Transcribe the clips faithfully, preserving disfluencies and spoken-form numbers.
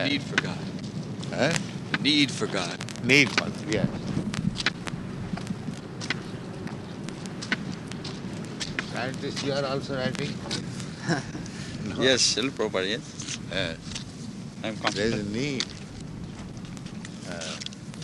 Uh, Need for God. huh? Need for God. Need for, yes. Scientists, you are also writing? No. Yes, Srila Prabhupada, yes. Uh, I'm there is a confident. need. Uh,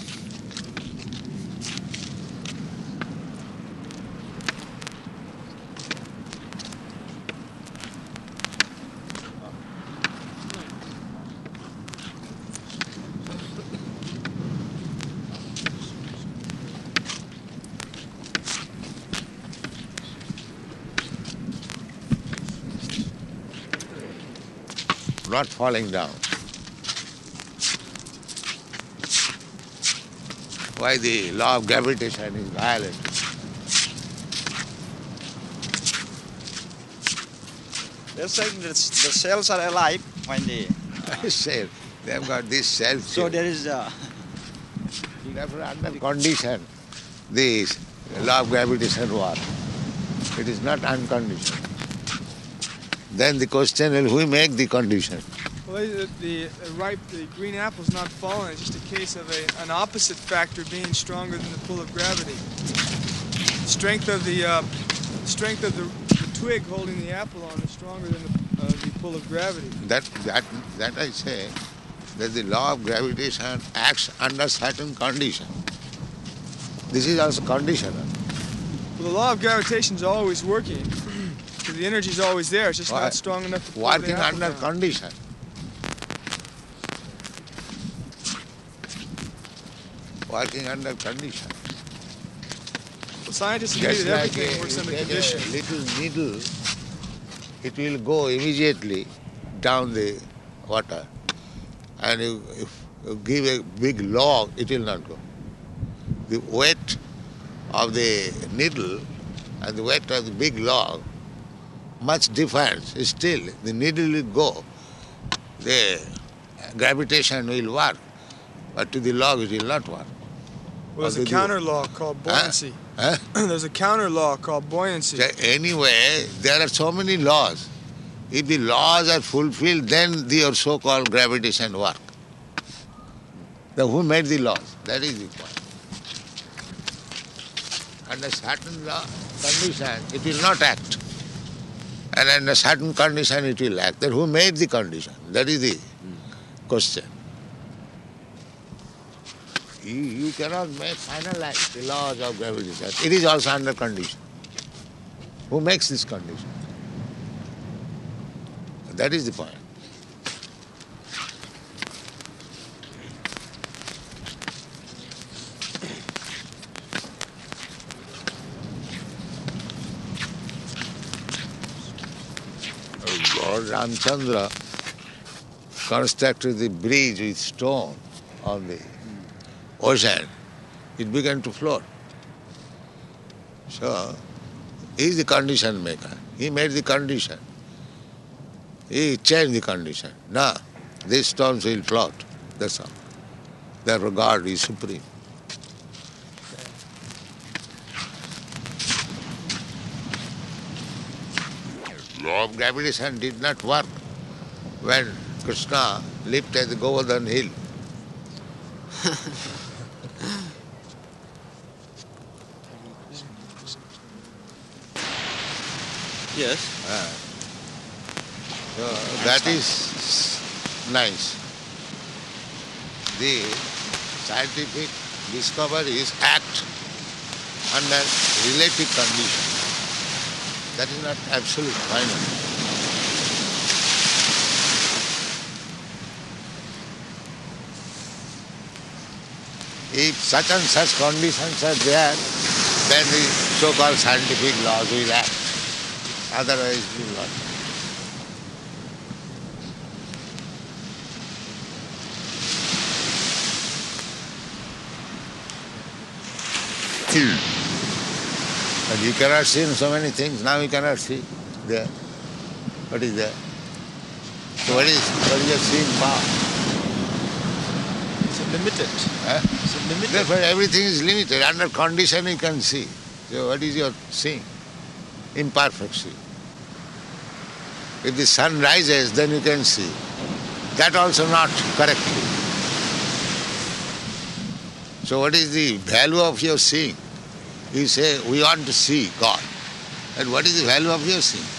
not falling down. Why the law of gravitation is violated? They're saying that the cells are alive when they... I said, they have got this self. So there is a... Therefore, under condition, this law of gravitation works. It is not unconditioned. Then the question is, who make the condition? Well, the, the, the ripe, the green apple's not falling. It's just a case of a, an opposite factor being stronger than the pull of gravity. Strength of the uh, strength of the, the twig holding the apple on is stronger than the, uh, the pull of gravity. That, that, that I say, that the law of gravitation acts under certain condition. This is also conditional. Well, the law of gravitation is always working. So the energy is always there. It's just Why? not strong enough to pull Working the apple under down. condition. Working under condition. Well, scientists agree Just that like everything a, works you under take condition. a little needle, it will go immediately down the water. And you, if you give a big log, it will not go. The weight of the needle and the weight of the big log, much difference. Still, the needle will go. The gravitation will work, but to the log it will not work. Well, there's Or a the- counter law called buoyancy. Huh? There's a counter law called buoyancy. So anyway, there are so many laws. If the laws are fulfilled, then the so-called gravitation work. Then who made the laws? That is the point. Under certain law, condition, it will not act. And under certain condition, it will act. Then who made the condition? That is the question. You, you cannot make finalize the laws of gravitation. It is also under condition. Who makes this condition? That is the point. Lord Ramchandra constructed the bridge with stone on the ocean. It began to float. So, he is the condition maker. He made the condition. He changed the condition. Now, these stones will float. That's all. Therefore, God is supreme. Law of gravitation did not work when Krishna lived at the Govardhan hill. Yes. Ah. So that is nice. The scientific discoveries act under relative conditions. That is not absolute final. If such and such conditions are there, then the so-called scientific laws will act. Otherwise, it will not. And you cannot see so many things. Now you cannot see there. What is there? So what is what is your seeing power? It's limited. Huh? It's limited. Therefore everything is limited. Under condition you can see. So what is your seeing? Imperfect seeing. If the sun rises, then you can see. That also not correctly. So what is the value of your seeing? You say, we want to see God. And what is the value of your seeing?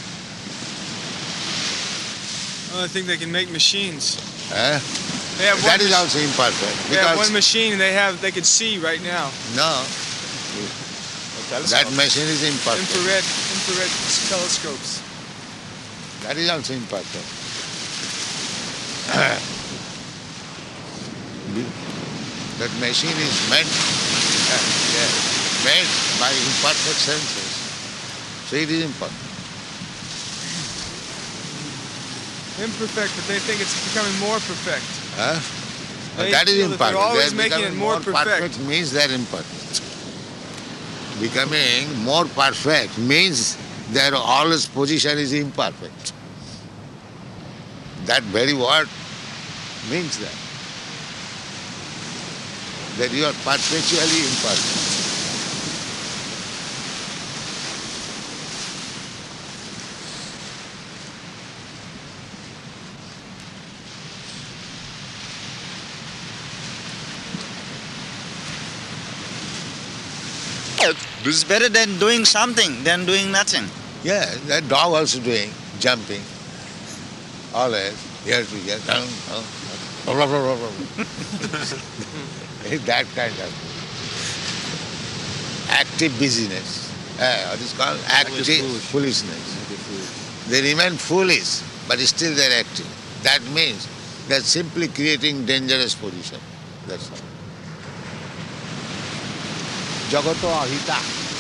Well, I think they can make machines. Eh? They have That one is mach- also imperfect. They have Because one machine they have they can see right now. no, that machine is imperfect. Infrared infrared telescopes. That is also imperfect. That machine is meant, uh, yeah, made by imperfect senses. So it is imperfect. Imperfect, but they think it's becoming more perfect. Huh? They That is feel that they're imperfect. always They're making it becoming more perfect. perfect means they're imperfect. Becoming more perfect means their always position is imperfect. That very word means that. That you are perpetually imperfect. This is better than doing something than doing nothing. Yeah, that dog also doing, jumping. Always, here to here, down, down. Blah, blah, blah, blah, blah. That kind of active busyness. Uh, what is called? Active foolishness. They remain foolish, but still they're active. That means they're simply creating dangerous position. That's all. Jagato ahita.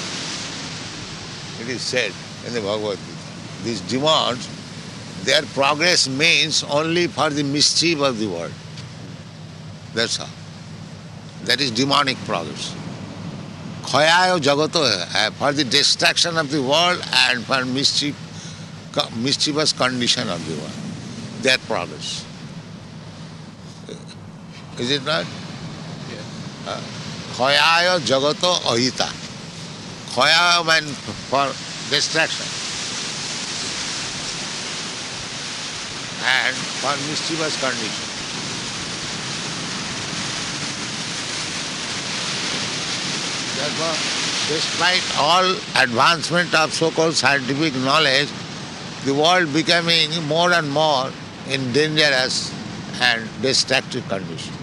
It is said in the Bhagavad Gita. These demons, their progress means only for the mischief of the world. That's all. That is demonic progress. Khayayo jagato hai, for the destruction of the world and for mischief, mischievous condition of the world. Their progress. Is it not? Yeah. Uh, Khayayo jagato ahita. Khaya means for destruction. And for mischievous condition. Therefore, despite all advancement of so-called scientific knowledge, the world becoming more and more in dangerous and destructive condition.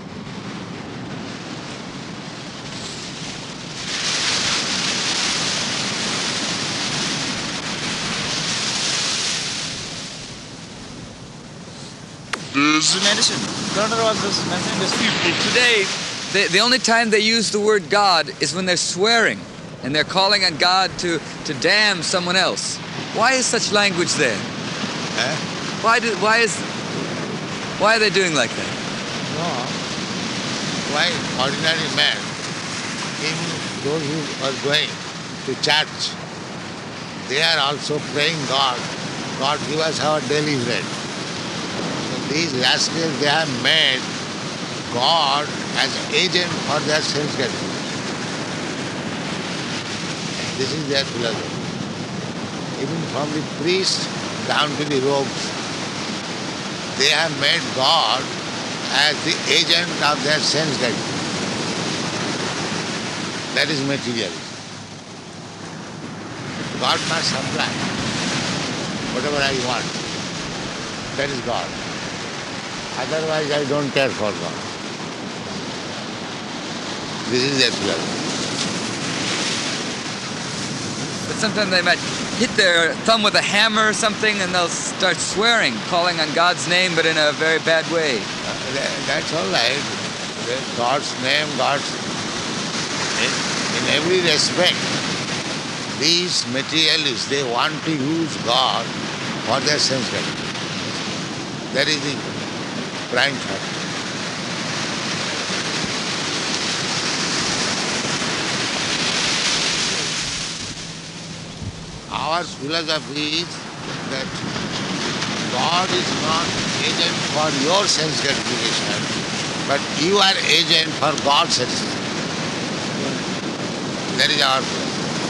This is medicine. Doctor was just mentioning this. Today, the, the only time they use the word God is when they're swearing and they're calling on God to, to damn someone else. Why is such language there? Eh? Why do, why is why are they doing like that? No. Why ordinary man, even those who are going to church, they are also praying God, God give us our daily bread. So these rascals, they have made God as agent for their self-gratification. This is their philosophy. Even from the priest down to the rogues, they have made God as the agent of their sense gratification. That is materialism. God must supply whatever I want. That is God. Otherwise, I don't care for God. This is their philosophy. But sometimes they might hit their thumb with a hammer or something and they'll start swearing, calling on God's name, but in a very bad way. Uh, that, that's all right. God's name, God's... In, in every respect, these materialists, they want to use God for their sense gratification. That is the prime factor. Our philosophy is that God is not agent for your sense gratification, but you are agent for God's satisfaction. That is our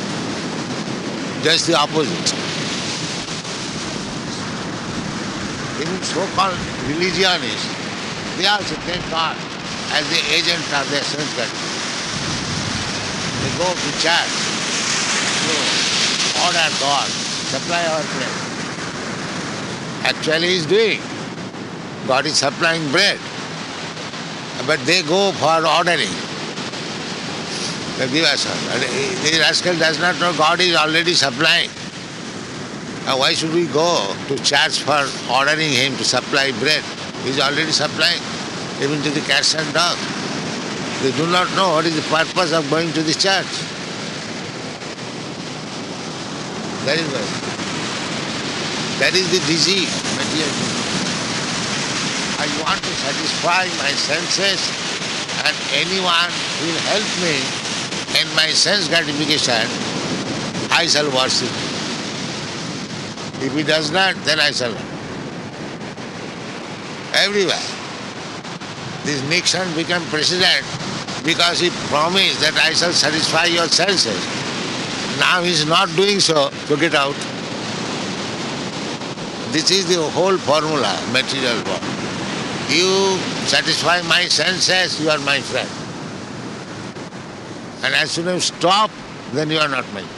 philosophy. Just the opposite. even so-called religionists, they also take God as the agent of their sense gratification. They go to church to order God, supply our bread. Actually, he's doing. God is supplying bread. But they go for ordering. They give us. The rascal does not know God is already supplying. Now why should we go to church for ordering him to supply bread? He is already supplying, even to the cats and dogs. They do not know what is the purpose of going to the church. That is why. That is the disease, material disease. I want to satisfy my senses, and anyone who will help me in my sense gratification, I shall worship. If he does not, then I shall not. Everywhere. This Nixon became president because he promised that I shall satisfy your senses. Now he is not doing so, so get out. This is the whole formula, material world. You satisfy my senses, you are my friend. And as soon as you stop, then you are not my friend.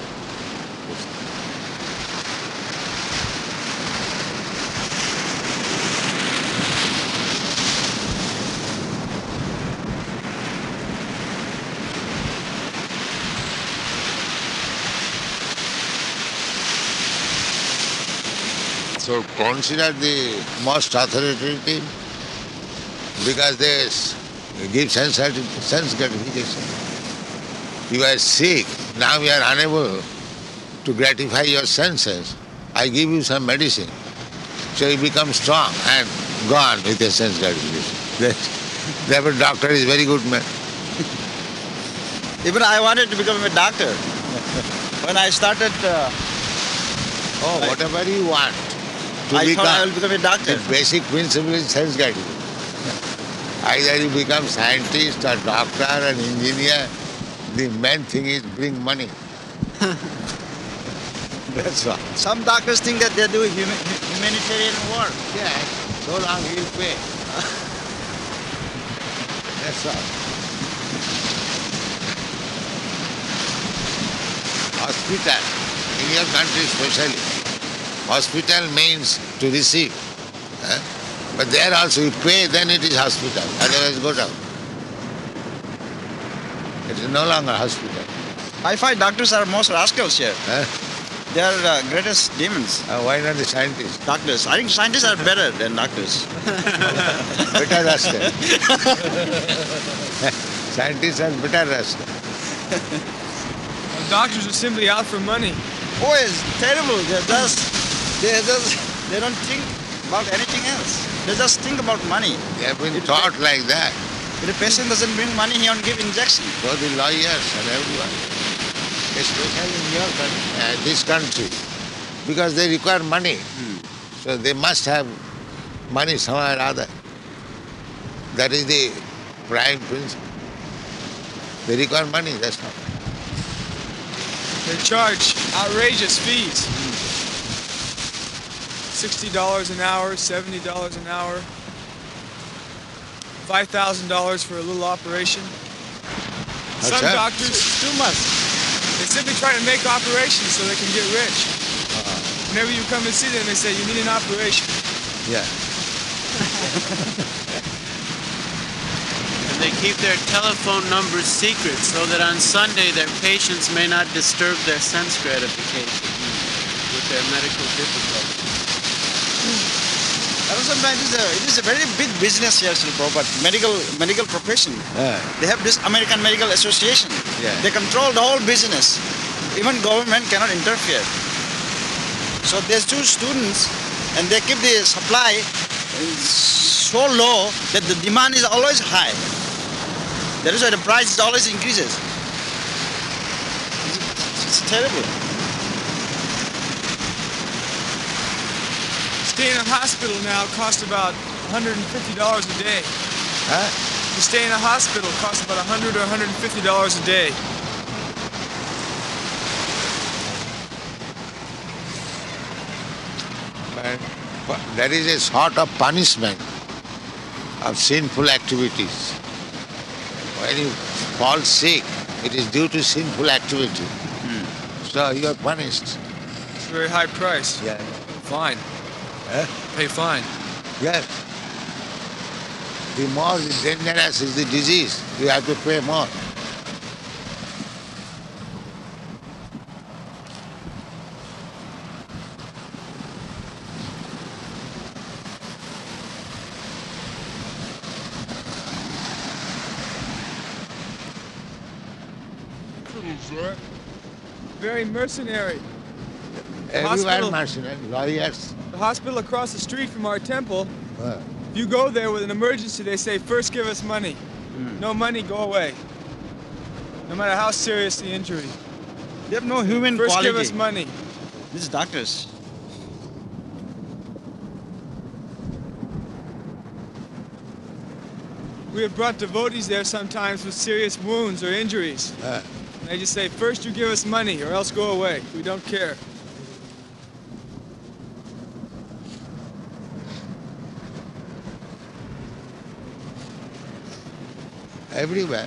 So consider the most authoritative because they give sense sense gratification. You are sick, now you are unable to gratify your senses. I give you some medicine. So you become strong and gone with your sense gratification. Therefore doctor is very good man. Even I wanted to become a doctor. When I started, uh, Oh, whatever you want to I become. thought I will become a doctor. The basic principle is sense gratification. Either you become scientist or doctor or engineer, the main thing is bring money. That's all. Some doctors think that they do humi- humanitarian work. Yeah, so long he'll pay. That's all. Hospital, in your country especially, hospital means to receive. eh? But there also you pay, then it is hospital. Otherwise go down. It is no longer hospital. I find doctors are most rascals here. eh? They are uh, greatest demons. Uh, why not the scientists? Doctors. I think scientists are better than doctors. Better rascal. Scientists are better rascal. Doctors are simply out for money. Oh, it's terrible. They just, they just, they don't think about anything else. They just think about money. They have been It- taught like that. If the patient doesn't bring money, he won't give injection. So the lawyers and everyone, especially in your country, uh, this country, because they require money. So they must have money somewhere or other. That is the prime principle. They require money, that's not. They charge outrageous fees. sixty dollars an hour, seventy dollars an hour, five thousand dollars for a little operation. That's Some it. doctors, Too much. they simply try to make operations so they can get rich. Whenever you come and see them, they say, you need an operation. Yeah. And they keep their telephone numbers secret so that on Sunday their patients may not disturb their sense gratification with their medical difficulties. And sometimes it is a, it is a very big business here, Sri Prabhupada. Medical, medical profession. Ah, They have this American Medical Association. Yeah. They control the whole business. Even government cannot interfere. So there's two students, and they keep the supply so low that the demand is always high. That is why the price is always increases. It's, it's terrible. Stay in a hospital now costs about one hundred fifty dollars a day. huh? To stay in a hospital costs about one hundred or one hundred fifty dollars a day. But, but there is a sort of punishment of sinful activities. When you fall sick, it is due to sinful activity. So you are punished. It's a very high price. Yeah. Fine. Eh? Pay fine. Yes. The more dangerous is the disease, you have to pay more. Very mercenary. Everywhere hospital- mercenary, lawyers. The hospital across the street from our temple, Uh, if you go there with an emergency, they say, first give us money. No money, go away. No matter how serious the injury. They have no human First quality. give us money. These doctors. We have brought devotees there sometimes with serious wounds or injuries. uh, And they just say, first you give us money or else go away. We don't care. everywhere.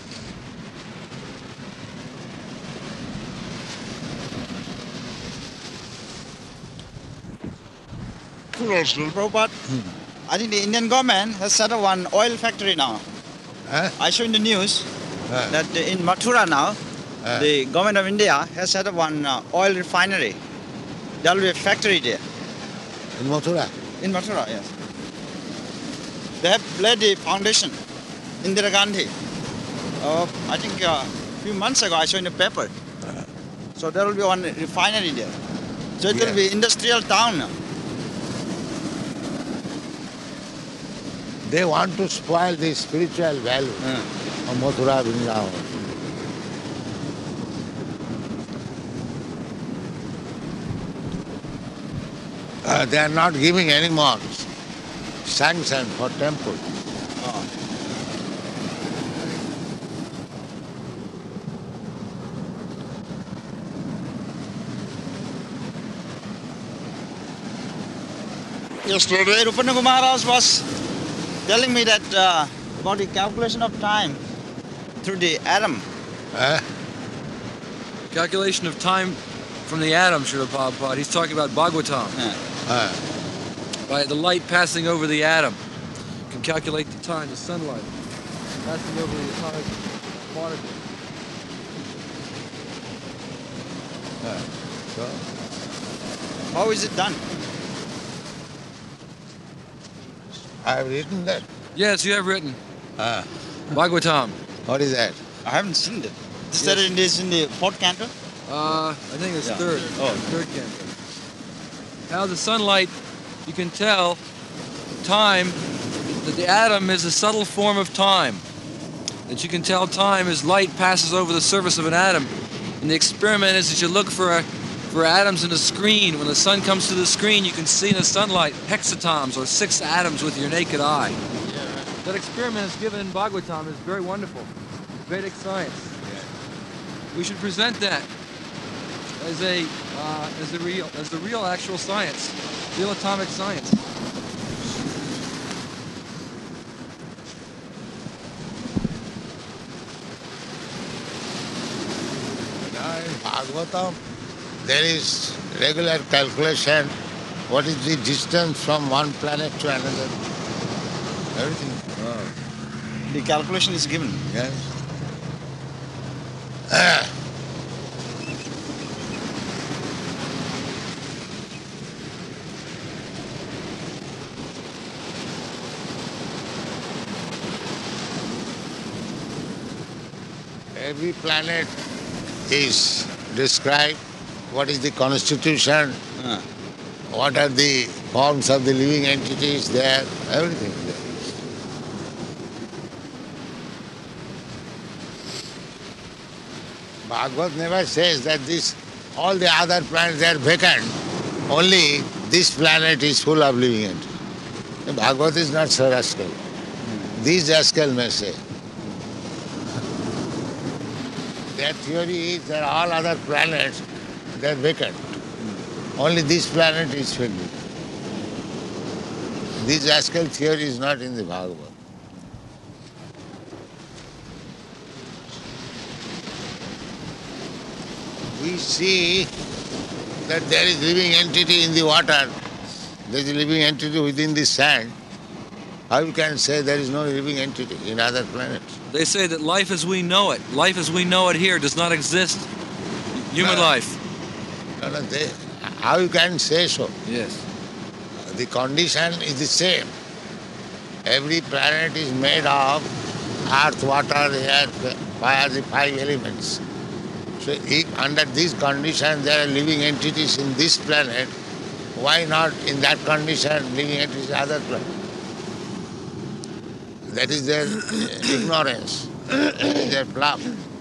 Prabhupada, I think the Indian government has set up one oil factory now. Huh? I saw in the news Uh, that in Mathura now, uh, the government of India has set up one uh, oil refinery. There will be a factory there. in Mathura. In Mathura, yes. They have laid the foundation. Indira Gandhi. Uh, I think a few months ago I saw in the paper. So there will be one refinery there. So it Yeah. will be industrial town now. They want to spoil the spiritual value of Mathura Vrindavan. Uh, they are not giving any more sanction for temple. Oh. Yesterday, Rupananda Maharaj was telling me that uh, about the calculation of time through the atom. Uh, Calculation of time from the atom, Srila Prabhupada. He's talking about Bhagavatam. Yeah. uh, By the light passing over the atom. You can calculate the time, the sunlight passing over the atomic particle. so, How is it done? I have written that. Yes, you have written. Uh, Bhagavatam. what is that? I haven't seen it. Is that in this in the fourth canto? Uh, I think it's Yeah. third. Oh. Third canto. How the sunlight, you can tell time, that the atom is a subtle form of time. That you can tell time as light passes over the surface of an atom. And the experiment is that you look for a, for atoms in a screen. When the sun comes to the screen, you can see in the sunlight hexatoms or six atoms with your naked eye. That experiment is given in Bhagavatam. It's very wonderful. Vedic science. We should present that as a uh, as the real as the real actual science, real atomic science. Now in Bhagavatam, there is regular calculation. What is the distance from one planet to another? Everything. The calculation is given. Yes. Ah. Every planet is described. What is the constitution? Uh, What are the forms of the living entities there? Everything is there. Bhagavad never says that this, all the other planets are vacant. Only this planet is full of living entities. Bhagavad is not so rascal. These rascal may say. Their theory is that all other planets, they are vacant. Only this planet is filled with. This rascal theory is not in the Bhagavad. We see that there is living entity in the water, there is a living entity within the sand. How you can say there is no living entity in other planets? They say that life as we know it, life as we know it here, does not exist. Human No. life. No, no, they, how you can say so? Yes. The condition is the same. Every planet is made of earth, water, air, fire, the five elements. So if under this condition there are living entities in this planet, why not in that condition living entities in other planet? That is their ignorance, that is their bluff.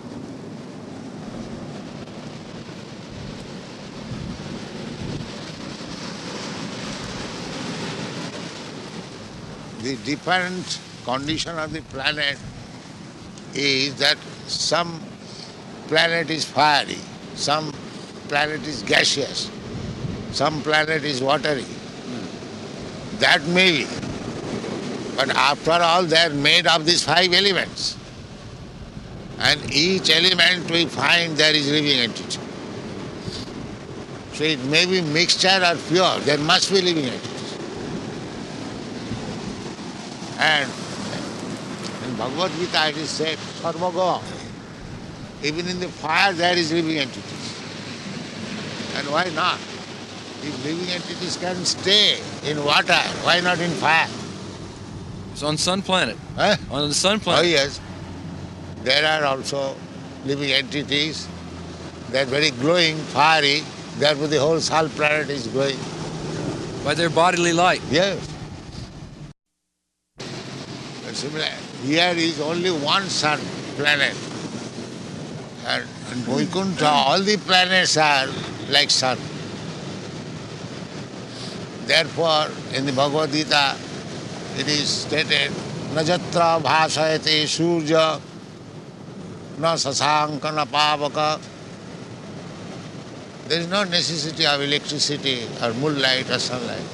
The different condition of the planet is that some planet is fiery, some planet is gaseous, some planet is watery. That may be. But after all, they are made of these five elements. And each element we find there is living entity. So it may be mixture or pure, there must be living entities. And in Bhagavad Gita it is said, Sarvaga, even in the fire there is living entities. And why not? If living entities can stay in water, why not in fire? It's on Sun Planet. Huh? On the Sun Oh Planet. yes, there are also living entities. They are very glowing, fiery. Therefore the whole Sun planet is glowing. By their bodily light. Yes. And similar, here is only one sun planet. And in Vaikuntha, all the planets are like sun. Therefore, in the Bhagavad Gita, it is stated, Najatra bhasayate surya, na sasanka na pavaka. There is no necessity of electricity or moonlight or sunlight.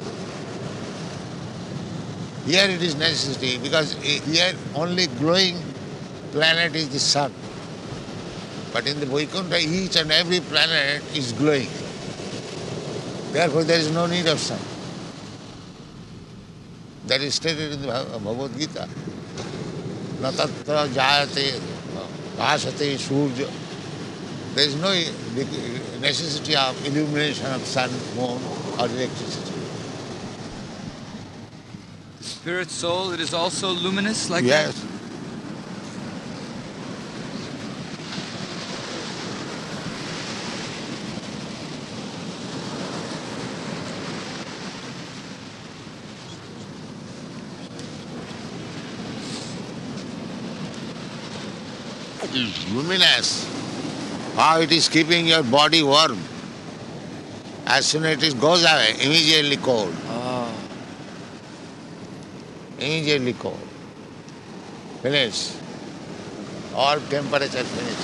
Here it is necessity because here only glowing planet is the sun. But in the Vaikuntha, each and every planet is glowing. Therefore, there is no need of sun. That is stated in the Bhagavad Gita. Na tatra jayate bhasate surya. There is no necessity of illumination of sun, moon or electricity. The spirit soul, it is also luminous like Yes. that? It is luminous. How it is keeping your body warm. As soon as it goes away, immediately cold. Ah. Immediately cold. Finish. All temperature finished.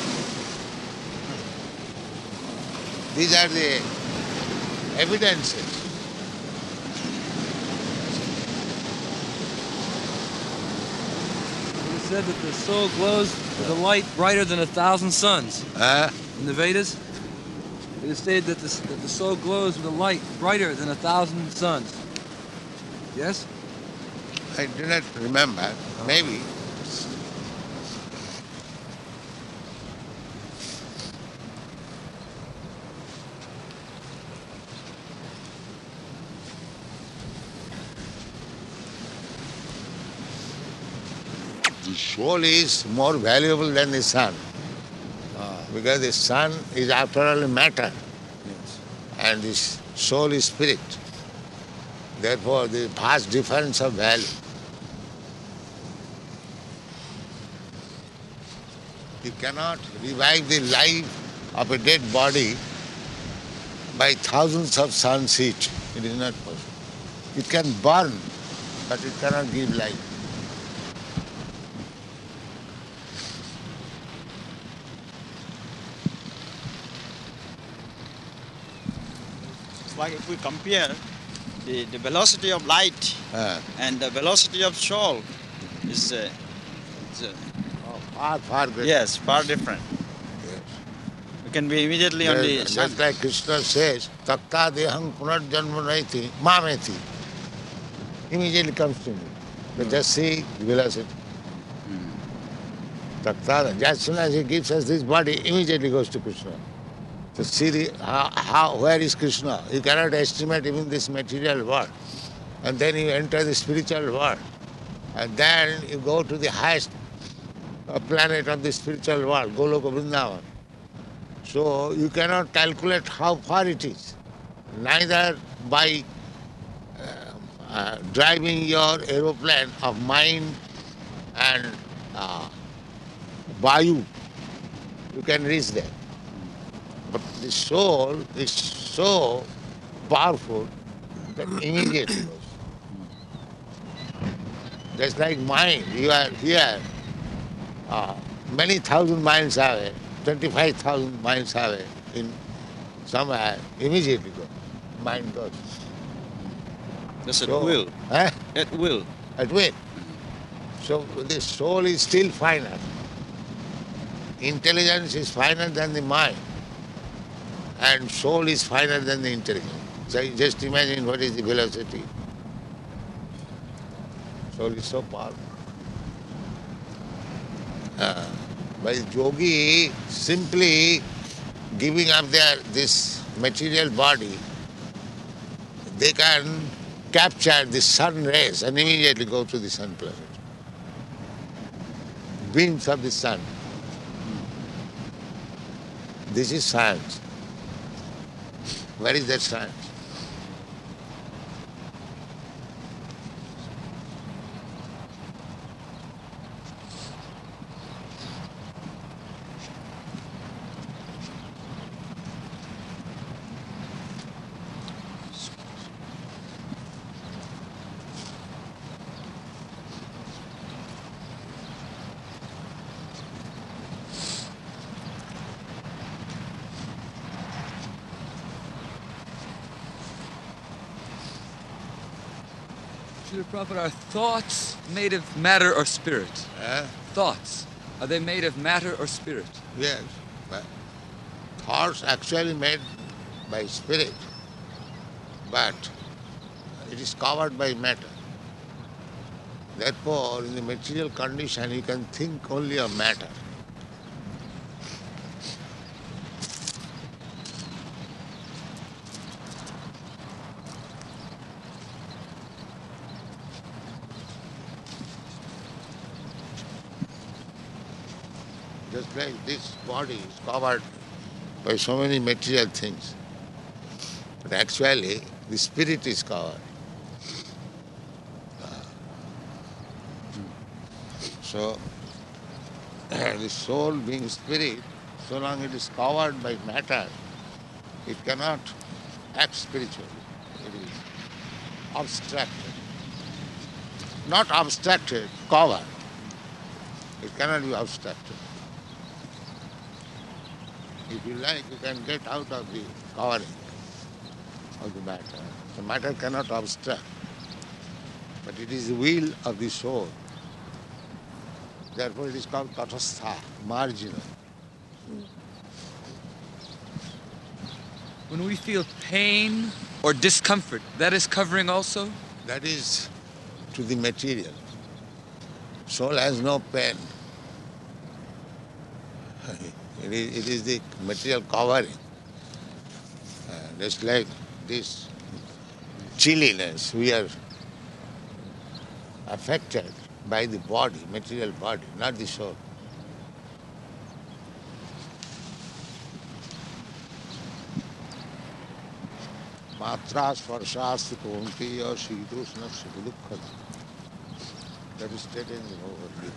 These are the evidences. It is said that the soul glows with a light brighter than a thousand suns. Huh? In the Vedas, it is stated that the, that the soul glows with a light brighter than a thousand suns. Yes? I do not remember. Maybe. The soul is more valuable than the sun. Because the sun is after all matter. Yes. And this soul is spirit. Therefore, the vast difference of value. You cannot revive the life of a dead body by thousands of suns heat. It is not possible. It can burn, but it cannot give life. Like if we compare the, the velocity of light Uh, and the velocity of soul is, uh, is uh, oh, far, far greater. yes, far different. Yes. You can be immediately on the Just, sun. just like Krishna says, Takta dehang punarjanma naiti, mameti. Immediately comes to me. But just see the velocity. Takta, as soon as he gives us this body, immediately goes to Krishna. So see the, how, how, where is Krishna? You cannot estimate even this material world. And then you enter the spiritual world. And then you go to the highest uh, planet of the spiritual world, Goloka Vrindavan. So you cannot calculate how far it is. Neither by uh, uh, driving your aeroplane of mind and uh, Vayu, you can reach there. But the soul is so powerful that immediately goes. Just like mind, you are here uh, many thousand miles away, twenty-five thousand miles away, in somewhere, immediately go. Mind goes. That's at So- will. Eh? At will. At will. So the soul is still finer. Intelligence is finer than the mind. And soul is finer than the intelligence. So you just imagine what is the velocity. Soul is so powerful. Uh, by yogi simply giving up their this material body, they can capture the sun rays and immediately go to the sun planet. Beams of the sun. This is science. Where is that science? Srila Prabhupada, are thoughts made of matter or spirit? Eh? Thoughts, are they made of matter or spirit? Yes. But thoughts actually made by spirit, but it is covered by matter. Therefore, in the material condition, you can think only of matter. Just like this body is covered by so many material things. But actually, the spirit is covered. So, the soul being spirit, so long it is covered by matter, it cannot act spiritually. It is abstracted. Not abstracted, covered. It cannot be abstracted. If you like, you can get out of the covering of the matter. The matter cannot abstract, but it is the will of the soul. Therefore it is called tatastha, marginal. When we feel pain or discomfort, that is covering also? That is to the material. Soul has no pain. It is, it is the material covering. Uh, just like this chilliness, we are affected by the body, material body, not the soul. Matra sparshasti kaunteya shitoshna sukha. That is stated in the overview.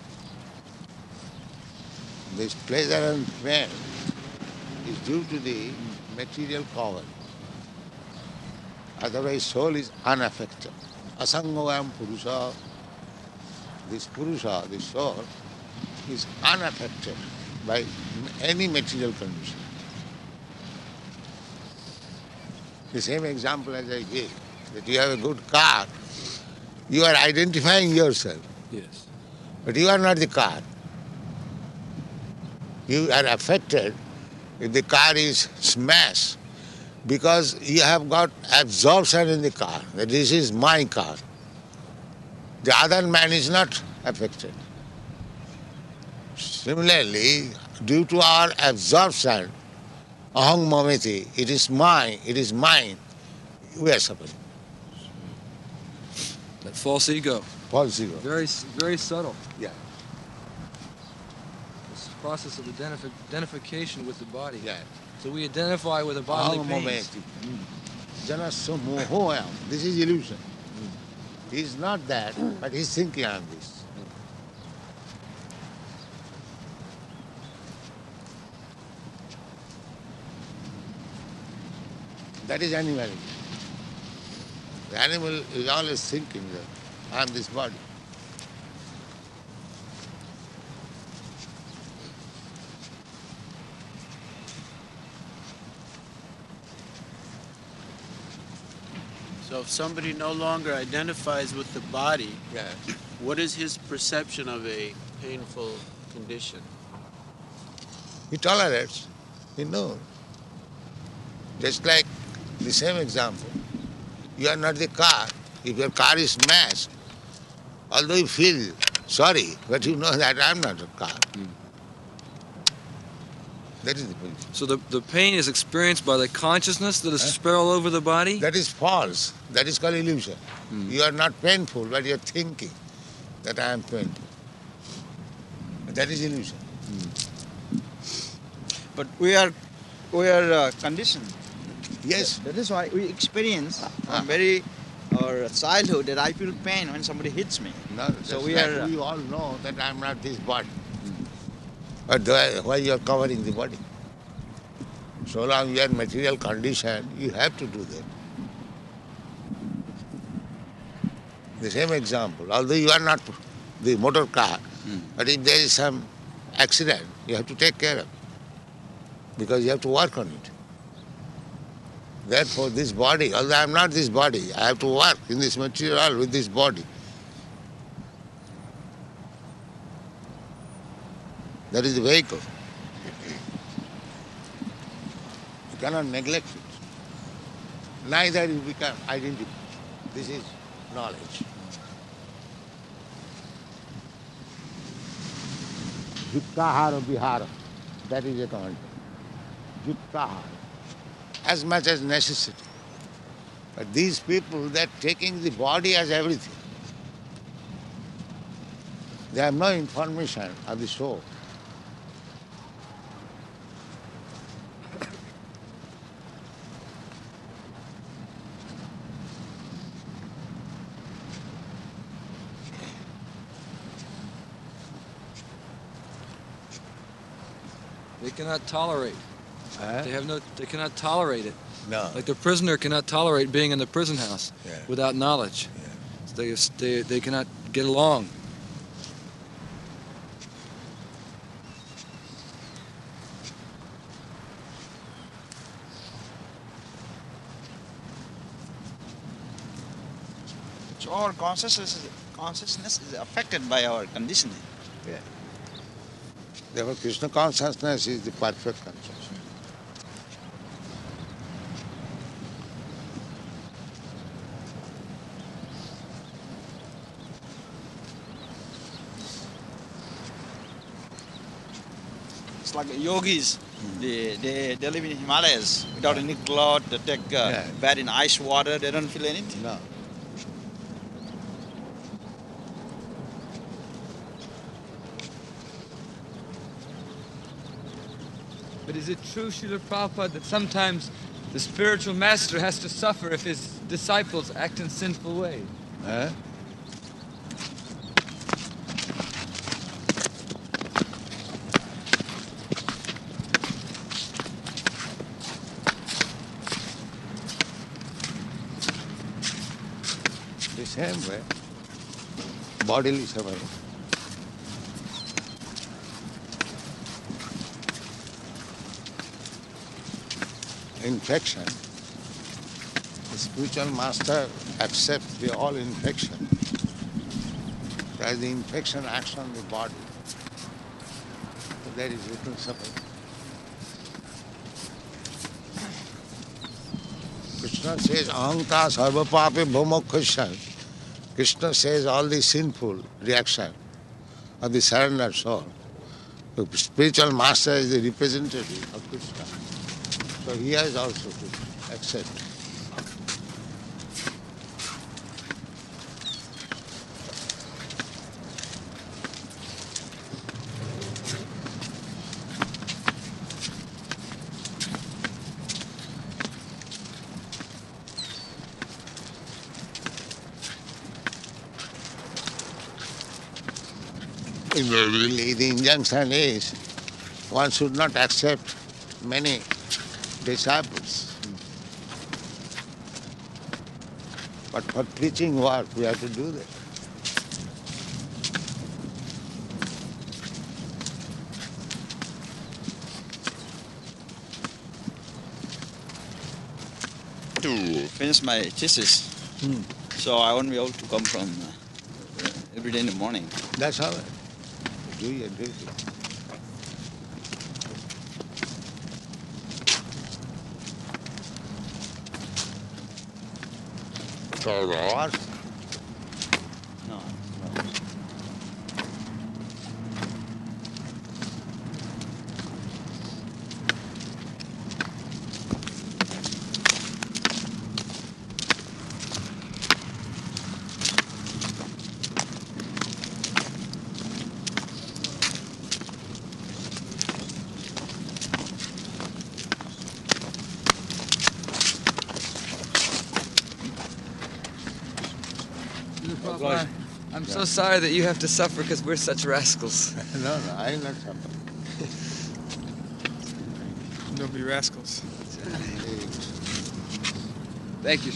This pleasure and pain is due to the material covering. Otherwise, soul is unaffected. Asangavayam purusha. This purusha, this soul, is unaffected by any material condition. The same example as I gave. that you have a good car, you are identifying yourself. Yes. But you are not the car. You are affected if the car is smashed because you have got absorption in the car, that this is my car. The other man is not affected. Similarly, due to our absorption, aham mameti, it is mine, it is mine, we are suffering. That false ego. False ego. Very, s- very subtle. Yeah, This process of identif- identification with the body. yeah. So we identify with the bodily Aham pains. mameti. Janasya mohoyam. This is illusion. He is not that, but he is thinking on this. That is animality. The animal is always thinking that I am this body. So if somebody no longer identifies with the body, Yeah. what is his perception of a painful condition? He tolerates. He knows. Just like the same example. You are not the car. If your car is smashed, although you feel sorry, but you know that I am not a car. That is the position. So the, the pain is experienced by the consciousness that is spread all over the body? That is false. That is called illusion. Hmm. You are not painful, but you are thinking that I am painful. That is illusion. But we are, we are uh, conditioned. Yes. That is why we experience Ah. from very our childhood that I feel pain when somebody hits me. No, So that's we like are- we all know that I am not this body. But why, why you are covering the body? So long you are material condition, you have to do that. The same example, although you are not the motor car, but if there is some accident, you have to take care of it because you have to work on it. Therefore, this body, although I am not this body, I have to work in this material with this body. That is the vehicle. You cannot neglect it. Neither you become identical. This is knowledge. Yuktahara vihara. That is a concept. Yuktahara. As much as necessity. But these people, they're taking the body as everything. They have no information of the soul. They cannot tolerate. They have no. They cannot tolerate it. No. Like the prisoner cannot tolerate being in the prison house Yeah. without knowledge. Yeah. So they, they they cannot get along. So our consciousness is, consciousness is affected by our conditioning. Yeah. Therefore, Krishna consciousness is the perfect consciousness. It's like yogis. They, they, they live in Himalayas without any cloth. They take uh, Yeah. bath in ice water. They don't feel anything. No. But is it true, Srila Prabhupada, that sometimes the spiritual master has to suffer if his disciples act in sinful ways? Huh? The same way, bodily suffering. Infection The spiritual master accepts the all infection. As the infection acts on the body, so there is little suffering. Krishna says, Ahanta sarva pape bhumokkhasyan. Krishna says all the sinful reaction of the surrendered soul. The spiritual master is the representative of Krishna. So he has also to accept. Really, the injunction is one should not accept many disciples. But for preaching work, we have to do that. To finish my thesis, Hmm. so I won't be able to come from uh, every day in the morning. That's all right. Do your duty. So what? No, Prabhupada, I'm so sorry that you have to suffer because we're such rascals. No, no, I will not suffer. Don't be rascals. Thank you.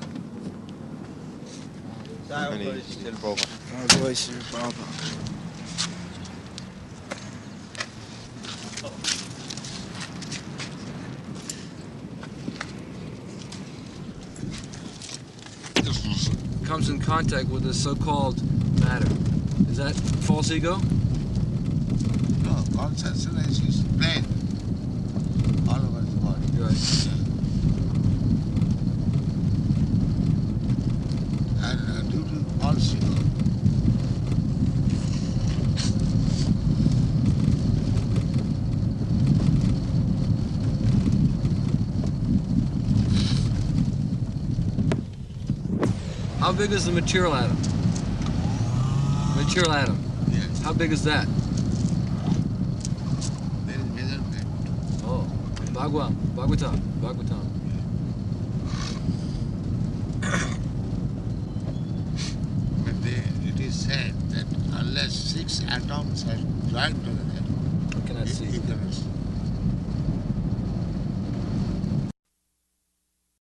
Comes in contact with the so-called matter. Is that false ego? No, consciousness is plain all over the body. Right. And uh, due to false ego, How big is the material atom? Material atom. yes, How big is that? there is measurement. Oh, Bhagwan, Bhagavatam, Bhagavatam. But they, it is said that unless six atoms are joined together, I cannot you, see. you cannot see.